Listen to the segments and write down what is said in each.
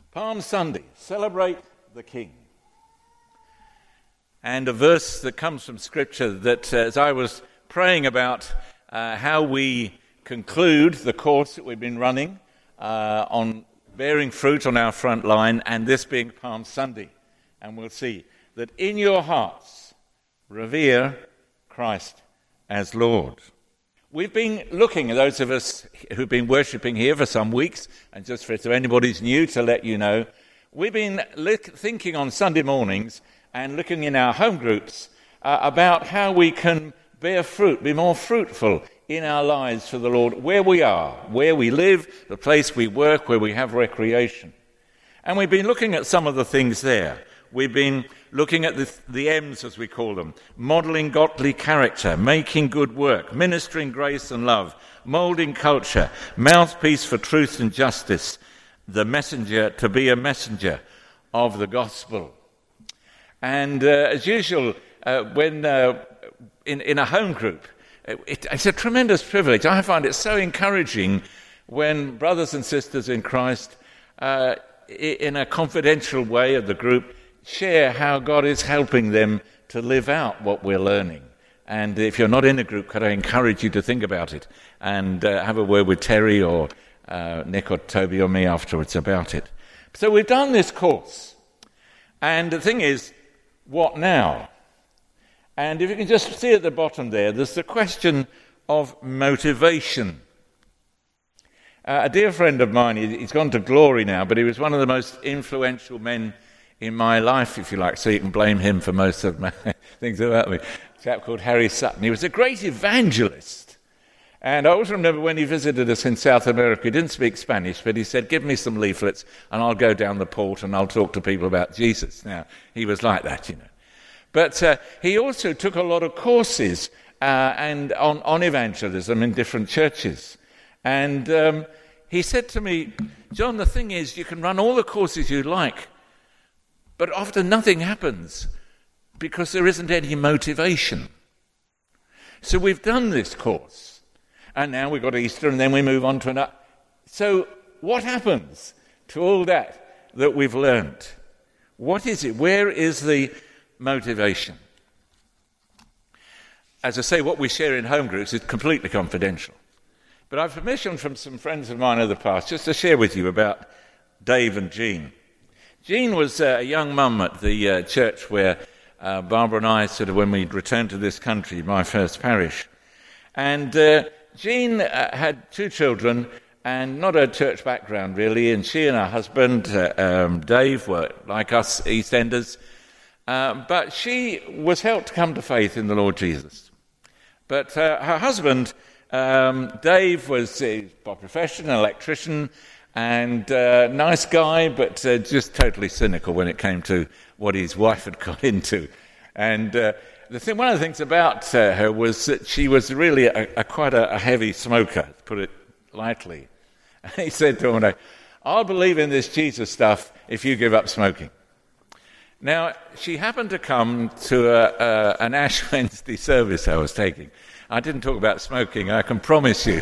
Palm Sunday, celebrate the King. And a verse that comes from Scripture that as I was praying about how we conclude the course that we've been running on bearing fruit on our front line, and this being Palm Sunday, and we'll see that in your hearts revere Christ as Lord. We've been looking, those of us who've been worshipping here for some weeks, and just for anybody's new to let you know, we've been thinking on Sunday mornings and looking in our home groups about how we can bear fruit, be more fruitful in our lives for the Lord, where we are, where we live, the place we work, where we have recreation. And we've been looking at some of the things there. We've been looking at the M's, as we call them: modelling godly character, making good work, ministering grace and love, moulding culture, mouthpiece for truth and justice, the messenger, to be a messenger of the gospel. And as usual, when in a home group, it's a tremendous privilege. I find it so encouraging when brothers and sisters in Christ, in a confidential way of the group, share how God is helping them to live out what we're learning. And if you're not in a group, could I encourage you to think about it and have a word with Terry or Nick or Toby or me afterwards about it. So we've done this course. And the thing is, what now? And if you can just see at the bottom there's the question of motivation. A dear friend of mine, he's gone to glory now, but he was one of the most influential men in my life, if you like, so you can blame him for most of my things about me. A chap called Harry Sutton. He was a great evangelist. And I always remember when he visited us in South America, he didn't speak Spanish, but he said, give me some leaflets and I'll go down the port and I'll talk to people about Jesus. Now, he was like that, you know. But he also took a lot of courses and on evangelism in different churches. And he said to me, John, the thing is, you can run all the courses you like, but often nothing happens because there isn't any motivation. So we've done this course, and now we've got Easter, and then we move on to another. So what happens to all that we've learned? What is it? Where is the motivation? As I say, what we share in home groups is completely confidential. But I've permission from some friends of mine of the past just to share with you about Dave and Jean. Jean was a young mum at the church where Barbara and I, sort of when we returned to this country, my first parish. And Jean had two children and not a church background really, and she and her husband, Dave, were like us EastEnders, but she was helped to come to faith in the Lord Jesus. But her husband, Dave, was by profession an electrician, and nice guy, but just totally cynical when it came to what his wife had got into. And one of the things about her was that she was really quite a heavy smoker, to put it lightly. And he said to her one day, I'll believe in this Jesus stuff if you give up smoking. Now, she happened to come to an Ash Wednesday service I was taking. I didn't talk about smoking, I can promise you.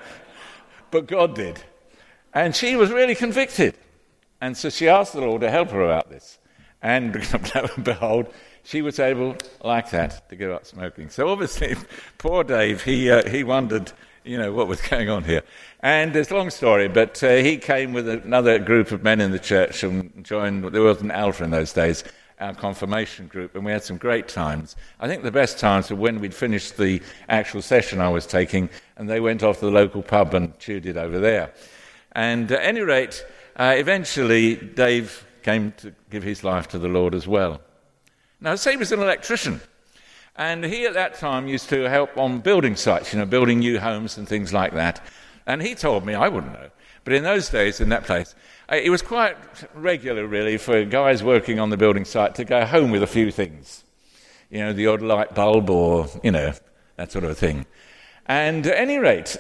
But God did. And she was really convicted. And so she asked the Lord to help her about this. And lo and behold, she was able, like that, to give up smoking. So obviously, poor Dave, he wondered, what was going on here. And it's a long story, but he came with another group of men in the church and joined, there wasn't Alpha in those days, our confirmation group, and we had some great times. I think the best times were when we'd finished the actual session I was taking, and they went off to the local pub and chewed it over there. And at any rate, eventually Dave came to give his life to the Lord as well. Now, say he was an electrician, and he at that time used to help on building sites, building new homes and things like that. And he told me, I wouldn't know, but in those days, in that place, it was quite regular, really, for guys working on the building site to go home with a few things. The odd light bulb or, that sort of a thing. And at any rate,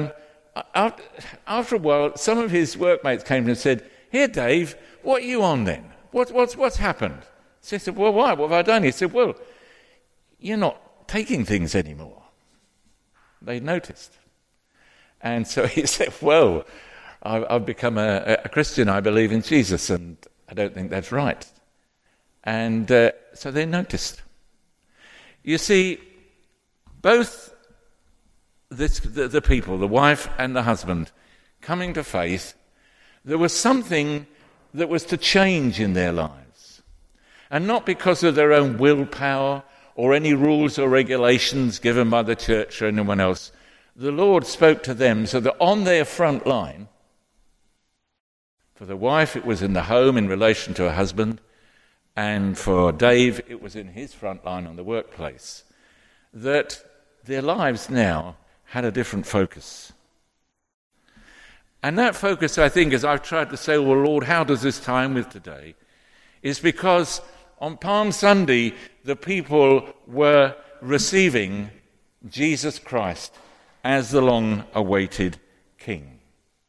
after a while, some of his workmates came to him and said, here, Dave, what are you on then? What's happened? So he said, well, why? What have I done? He said, well, you're not taking things anymore. They noticed. And so he said, well, I've become a Christian, I believe in Jesus, and I don't think that's right. And so they noticed. You see, both the people, the wife and the husband, coming to faith, there was something that was to change in their lives. And not because of their own willpower or any rules or regulations given by the church or anyone else. The Lord spoke to them so that on their front line, for the wife it was in the home in relation to her husband, and for Dave it was in his front line on the workplace, that their lives now had a different focus. And that focus, I think, as I've tried to say, well, Lord, how does this tie in with today, is because on Palm Sunday the people were receiving Jesus Christ as the long-awaited King.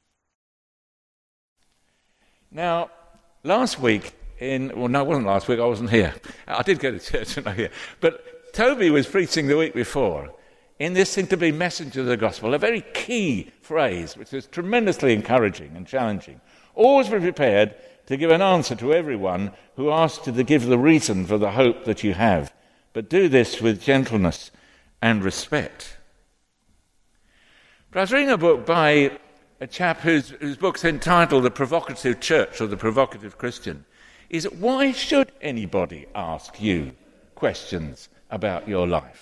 Now, last week, it wasn't last week, I wasn't here. I did go to church and not here. But Toby was preaching the week before in this thing to be messenger of the gospel, a very key phrase which is tremendously encouraging and challenging. Always be prepared to give an answer to everyone who asks you to give the reason for the hope that you have. But do this with gentleness and respect. But I was reading a book by a chap whose book's entitled The Provocative Church or The Provocative Christian. Is why should anybody ask you questions about your life?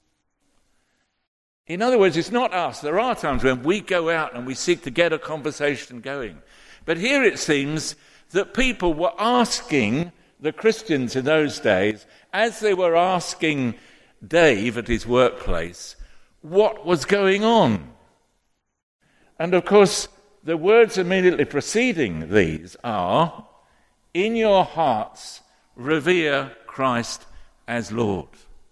In other words, it's not us. There are times when we go out and we seek to get a conversation going. But here it seems that people were asking the Christians in those days, as they were asking Dave at his workplace, what was going on. And of course, the words immediately preceding these are, in your hearts, revere Christ as Lord.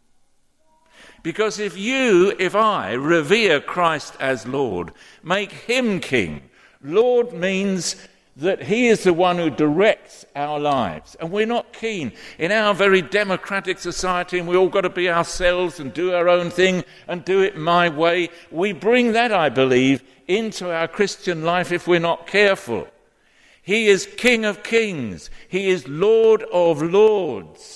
Because if I revere Christ as Lord, make him King, Lord means that he is the one who directs our lives. And we're not keen in our very democratic society, and we all got to be ourselves and do our own thing and do it my way. We bring that, I believe, into our Christian life if we're not careful. He is King of Kings. He is Lord of Lords.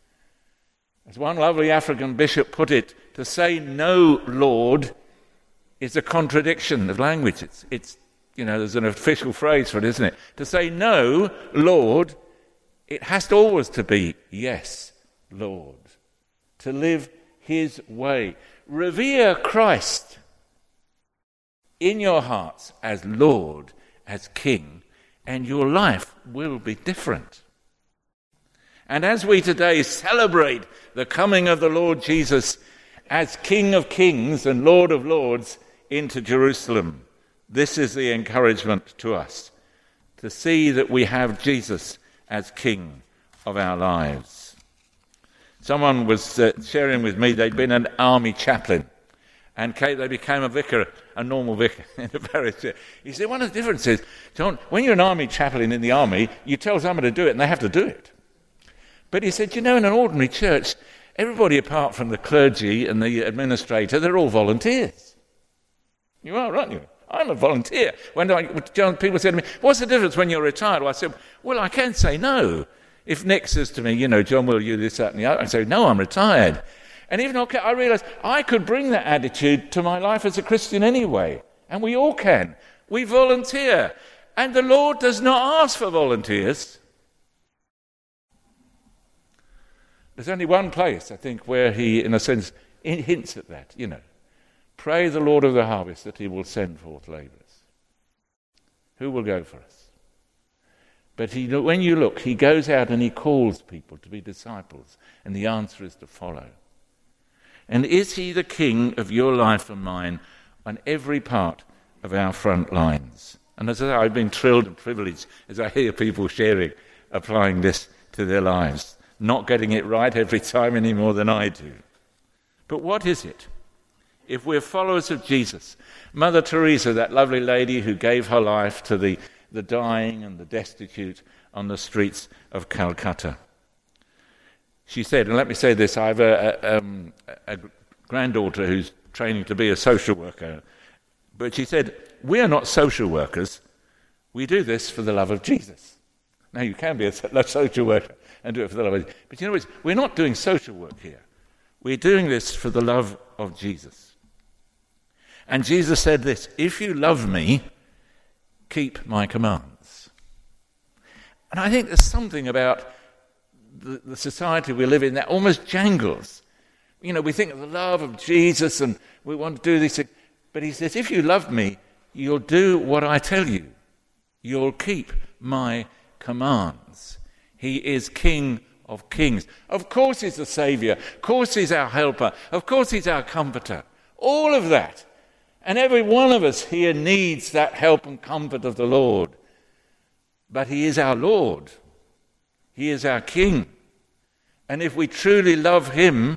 As one lovely African bishop put it, to say no, Lord, is a contradiction of language. It's there's an official phrase for it, isn't it? To say no, Lord, it has to always to be yes, Lord. To live his way. Revere Christ in your hearts as Lord, as King, and your life will be different. And as we today celebrate the coming of the Lord Jesus as King of Kings and Lord of Lords into Jerusalem, this is the encouragement to us, to see that we have Jesus as King of our lives. Someone was sharing with me they'd been an army chaplain, and they became a vicar, a normal vicar in a parish. He said, one of the differences, John, when you're an army chaplain in the army, you tell someone to do it and they have to do it. But he said, in an ordinary church, everybody apart from the clergy and the administrator, they're all volunteers. You are, aren't you? I'm a volunteer. People said to me, what's the difference when you're retired? Well, I said, well, I can say no. If Nick says to me, John, will you this, that, and the other? I say, no, I'm retired. And even I realised I could bring that attitude to my life as a Christian anyway. And we all can. We volunteer. And the Lord does not ask for volunteers. There's only one place, I think, where he, in a sense, hints at that, Pray the Lord of the harvest that he will send forth labourers. Who will go for us? But when you look, he goes out and he calls people to be disciples, and the answer is to follow. And is he the King of your life and mine on every part of our front lines? And as I say, I've been thrilled and privileged as I hear people sharing, applying this to their lives. Not getting it right every time any more than I do. But what is it? If we're followers of Jesus, Mother Teresa, that lovely lady who gave her life to the dying and the destitute on the streets of Calcutta, she said, and let me say this, I have a granddaughter who's training to be a social worker, but she said, we are not social workers, We do this for the love of Jesus. Now, you can be a social worker and do it for the love of Jesus. But you know what? We're not doing social work here. We're doing this for the love of Jesus. And Jesus said this, if you love me, keep my commands. And I think there's something about the society we live in that almost jangles. You know, we think of the love of Jesus and we want to do these things. But he says, if you love me, you'll do what I tell you. You'll keep my commands. He is King of kings. Of course he's the Saviour. Of course he's our helper. Of course he's our comforter. All of that. And every one of us here needs that help and comfort of the Lord. But he is our Lord. He is our King. And if we truly love him,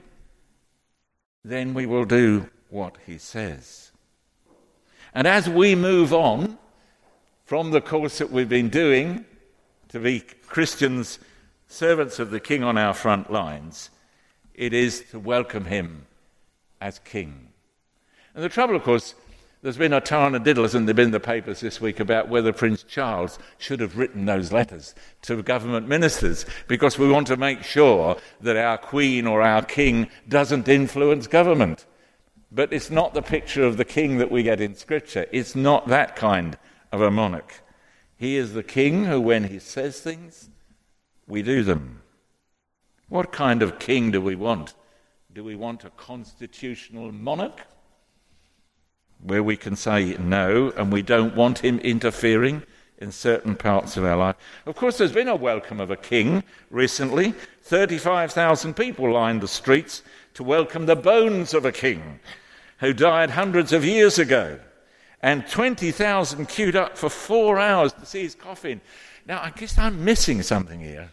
then we will do what he says. And as we move on from the course that we've been doing to be Christians, servants of the King on our front lines, it is to welcome him as King. And the trouble, of course, there's been a tarnadiddle, hasn't there been in the papers this week about whether Prince Charles should have written those letters to government ministers, because we want to make sure that our Queen or our King doesn't influence government. But it's not the picture of the King that we get in Scripture. It's not that kind of a monarch. He is the King who, when he says things, we do them. What kind of king do we want? Do we want a constitutional monarch where we can say no and we don't want him interfering in certain parts of our life? Of course, there's been a welcome of a king recently. 35,000 people lined the streets to welcome the bones of a king who died hundreds of years ago, and 20,000 queued up for 4 hours to see his coffin. Now, I guess I'm missing something here.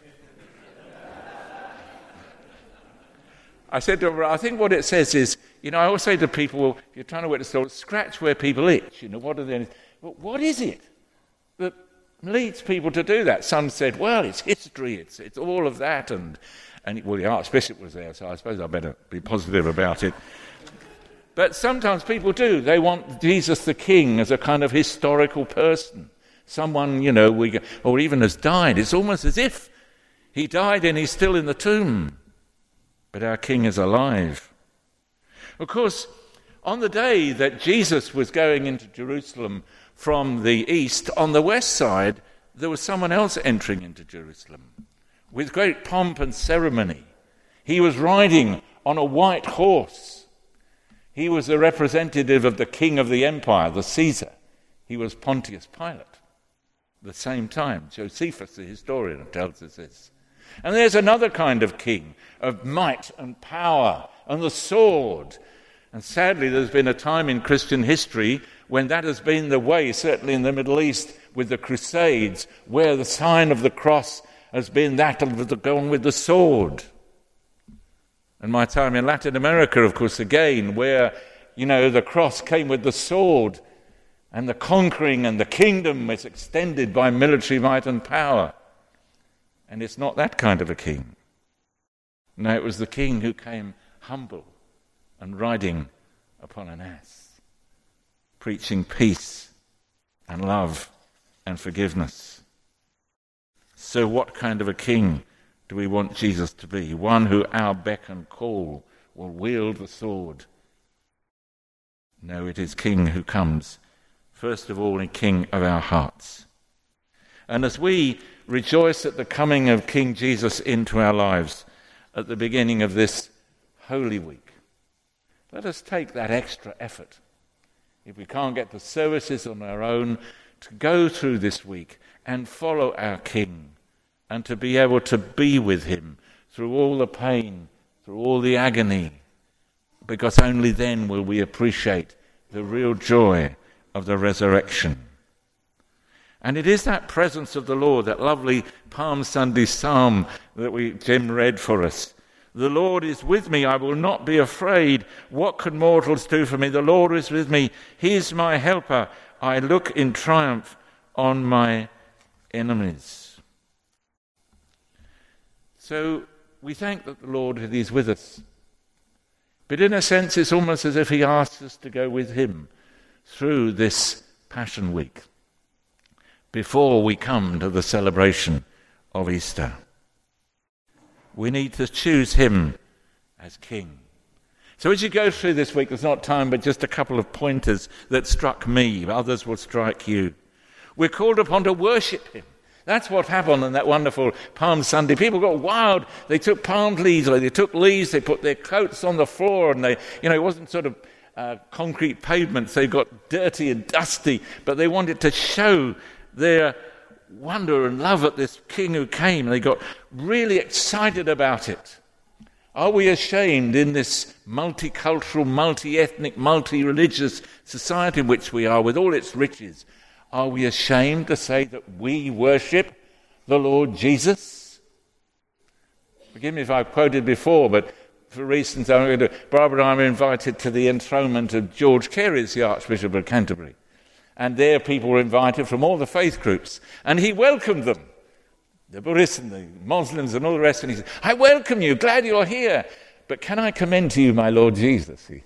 I said to her, I think what it says is, you know, I always say to people, well, if you're trying to witness, scratch where people itch. You know, what are they? Well, what is it that leads people to do that? Some said, well, it's history, it's all of that, and well, the Archbishop was there, so I suppose I better be positive about it. But sometimes people do. They want Jesus the King as a kind of historical person, someone, you know, or even has died. It's almost as if he died and he's still in the tomb. But our King is alive. Of course, on the day that Jesus was going into Jerusalem from the east, on the west side, there was someone else entering into Jerusalem with great pomp and ceremony. He was riding on a white horse. He was the representative of the king of the empire, the Caesar. He was Pontius Pilate. At the same time, Josephus, the historian, tells us this. And there's another kind of king, of might and power and the sword. And sadly, there's been a time in Christian history when that has been the way, certainly in the Middle East with the Crusades, where the sign of the cross has been that of the gone with the sword. And my time in Latin America, of course, again, where, you know, the cross came with the sword and the conquering and the kingdom was extended by military might and power. And it's not that kind of a king. No, it was the king who came humble and riding upon an ass, preaching peace and love and forgiveness. So what kind of a king do we want Jesus to be? One who our beck and call will wield the sword. No, it is King who comes, first of all, a king of our hearts. And as we rejoice at the coming of King Jesus into our lives at the beginning of this Holy Week, let us take that extra effort, if we can't get the services on our own, to go through this week and follow our King, and to be able to be with him through all the pain, through all the agony, because only then will we appreciate the real joy of the resurrection. And it is that presence of the Lord, that lovely Palm Sunday psalm that Jim read for us. The Lord is with me, I will not be afraid. What can mortals do for me? The Lord is with me, he is my helper. I look in triumph on my enemies. So we thank that the Lord is with us. But in a sense, it's almost as if he asks us to go with him through this Passion Week. before we come to the celebration of Easter. We need to choose him as King. So as you go through this week, there's not time, but just a couple of pointers that struck me. Others will strike you. We're called upon to worship him. That's what happened on that wonderful Palm Sunday. People got wild. They took palm leaves, or they took leaves, they put their coats on the floor, and it wasn't sort of concrete pavements. They got dirty and dusty, but they wanted to show their wonder and love at this king who came. They got really excited about it. Are we ashamed in this multicultural, multi-ethnic, multi-religious society in which we are, with all its riches? Are we ashamed to say that we worship the Lord Jesus? Forgive me if I've quoted before, but for reasons Barbara and I were invited to the enthronement of George Carey as the Archbishop of Canterbury. And there people were invited from all the faith groups. And he welcomed them. The Buddhists and the Muslims and all the rest. And he said, I welcome you, glad you're here. But can I commend to you my Lord Jesus, he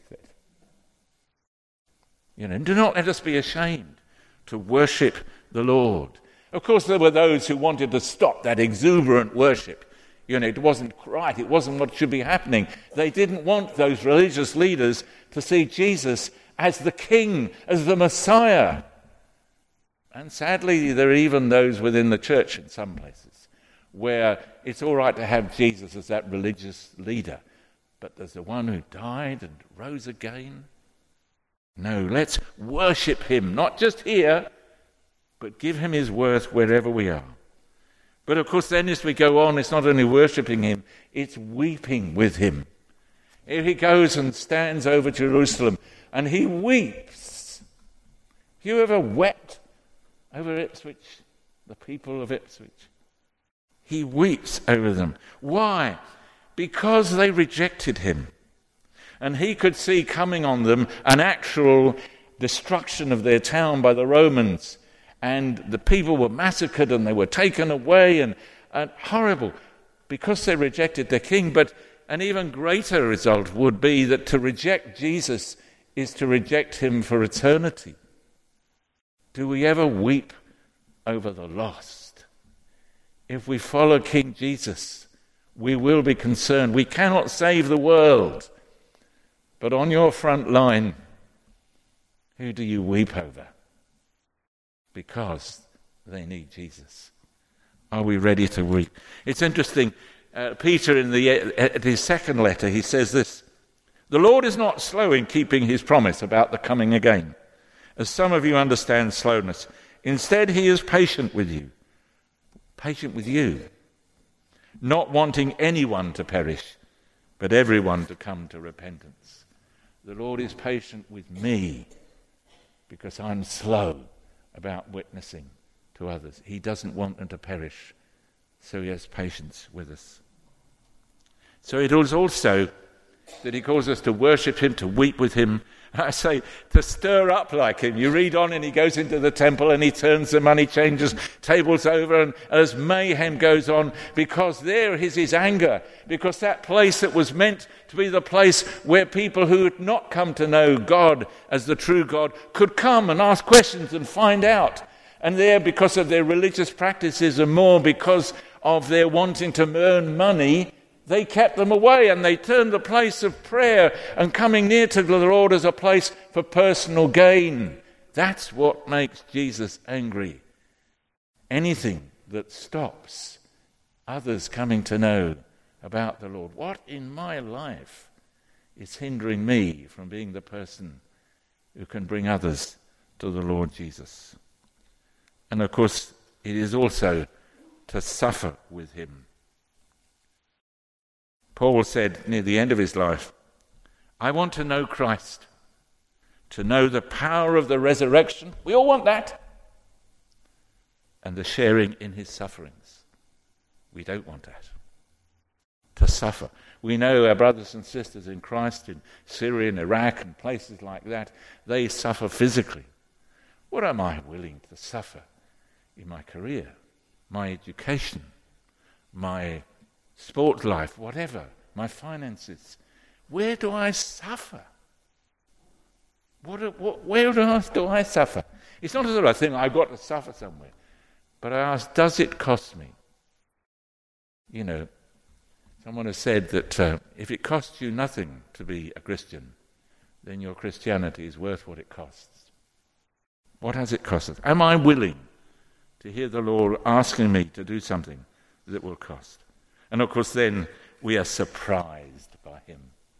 said. Do not let us be ashamed to worship the Lord. Of course, there were those who wanted to stop that exuberant worship. It wasn't right. It wasn't what should be happening. They didn't want those religious leaders to see Jesus as the King, as the Messiah. And sadly, there are even those within the church in some places where it's all right to have Jesus as that religious leader. But there's the one who died and rose again. No, let's worship him, not just here, but give him his worth wherever we are. But of course, then as we go on, it's not only worshipping him, it's weeping with him. Here he goes and stands over Jerusalem, and he weeps. Have you ever wept over Ipswich, the people of Ipswich? He weeps over them. Why? Because they rejected him. And he could see coming on them an actual destruction of their town by the Romans. And the people were massacred and they were taken away, and horrible, because they rejected their king. But an even greater result would be that to reject Jesus is to reject him for eternity. Do we ever weep over the lost? If we follow King Jesus, we will be concerned. We cannot save the world. But on your front line, who do you weep over? Because they need Jesus. Are we ready to weep? It's interesting. Peter, at his second letter, he says this: the Lord is not slow in keeping his promise about the coming again, as some of you understand slowness. Instead, he is patient with you, not wanting anyone to perish, but everyone to come to repentance. The Lord is patient with me because I'm slow about witnessing to others. He doesn't want them to perish, so he has patience with us. So it is also that he calls us to worship him, to weep with him. I say, to stir up like him. You read on and he goes into the temple and he turns the money changers' tables over, and as mayhem goes on, because there is his anger, because that place that was meant to be the place where people who had not come to know God as the true God could come and ask questions and find out. And there, because of their religious practices and more because of their wanting to earn money, they kept them away, and they turned the place of prayer and coming near to the Lord as a place for personal gain. That's what makes Jesus angry. Anything that stops others coming to know about the Lord. What in my life is hindering me from being the person who can bring others to the Lord Jesus? And of course, it is also to suffer with him. Paul said near the end of his life, I want to know Christ, to know the power of the resurrection. We all want that. And the sharing in his sufferings. We don't want that. To suffer. We know our brothers and sisters in Christ in Syria and Iraq and places like that, they suffer physically. What am I willing to suffer in my career, my education, my sport life, whatever, my finances? Where do I suffer? Where do I suffer? It's not as though I think I've got to suffer somewhere. But I ask, does it cost me? You know, someone has said that if it costs you nothing to be a Christian, then your Christianity is worth what it costs. What has it cost us? Am I willing to hear the Lord asking me to do something that will cost? And of course then we are surprised by him.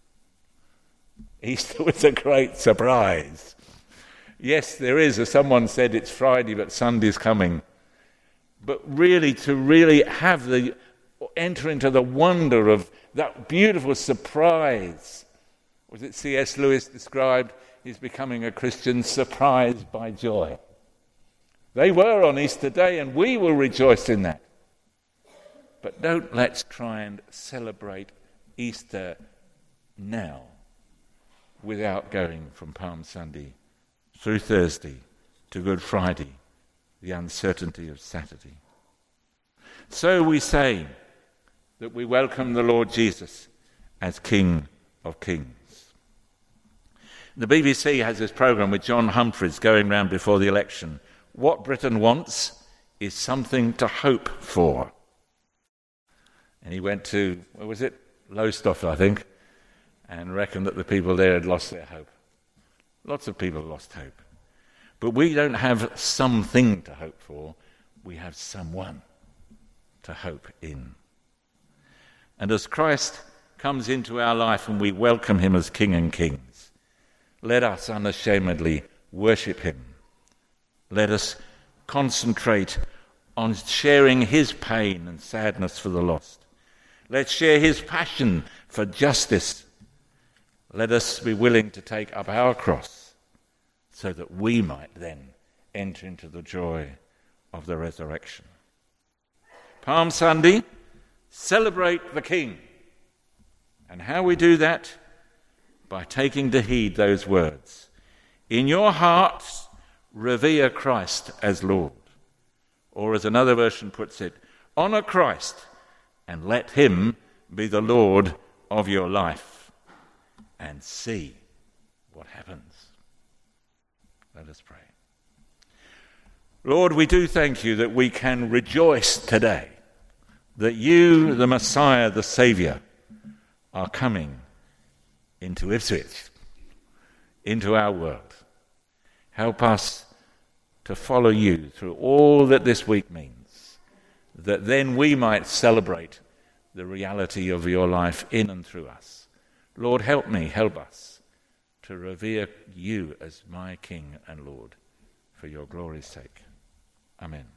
Easter was a great surprise. Yes, there is, as someone said, it's Friday but Sunday's coming. But really, to really have enter into the wonder of that beautiful surprise. Was it C.S. Lewis described his becoming a Christian surprised by joy? They were on Easter Day, and we will rejoice in that. But let's try and celebrate Easter now without going from Palm Sunday through Thursday to Good Friday, the uncertainty of Saturday. So we say that we welcome the Lord Jesus as King of Kings. The BBC has this programme with John Humphreys going round before the election. What Britain wants is something to hope for. And he went to, where was it? Lowestoft, I think, and reckoned that the people there had lost their hope. Lots of people lost hope. But we don't have something to hope for. We have someone to hope in. And as Christ comes into our life and we welcome him as King and Kings, let us unashamedly worship him. Let us concentrate on sharing his pain and sadness for the lost. Let's share his passion for justice. Let us be willing to take up our cross so that we might then enter into the joy of the resurrection. Palm Sunday, celebrate the King. And how we do that? By taking to heed those words. In your hearts, revere Christ as Lord. Or as another version puts it, honor Christ and let him be the Lord of your life. And see what happens. Let us pray. Lord, we do thank you that we can rejoice today that you, the Messiah, the Saviour, are coming into Ipswich, into our world. Help us to follow you through all that this week means, that then we might celebrate the reality of your life in and through us. Lord, help me, help us to revere you as my King and Lord for your glory's sake. Amen.